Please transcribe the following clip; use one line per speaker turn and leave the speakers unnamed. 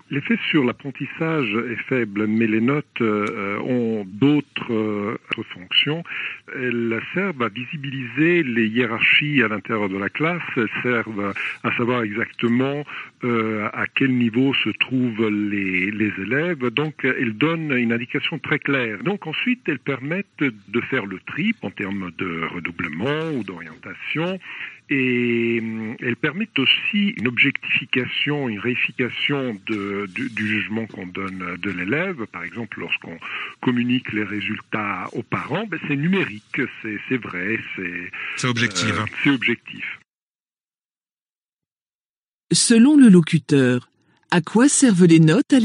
L'effet sur l'apprentissage est faible, mais les notes ont d'autres fonctions. Elles servent à visibiliser les hiérarchies à l'intérieur de la classe. Elles servent à savoir exactement à quel niveau se trouvent les élèves. Donc, elles donnent une indication très claire. Donc, ensuite, elles permettent de faire le tri en termes de redoublement ou d'orientation. Et elles permettent aussi une objectification, une réification du jugement qu'on donne de l'élève. Par exemple, lorsqu'on communique les résultats aux parents, c'est numérique, c'est vrai,
c'est objectif.
C'est objectif.
Selon le locuteur, à quoi servent les notes à l'école ?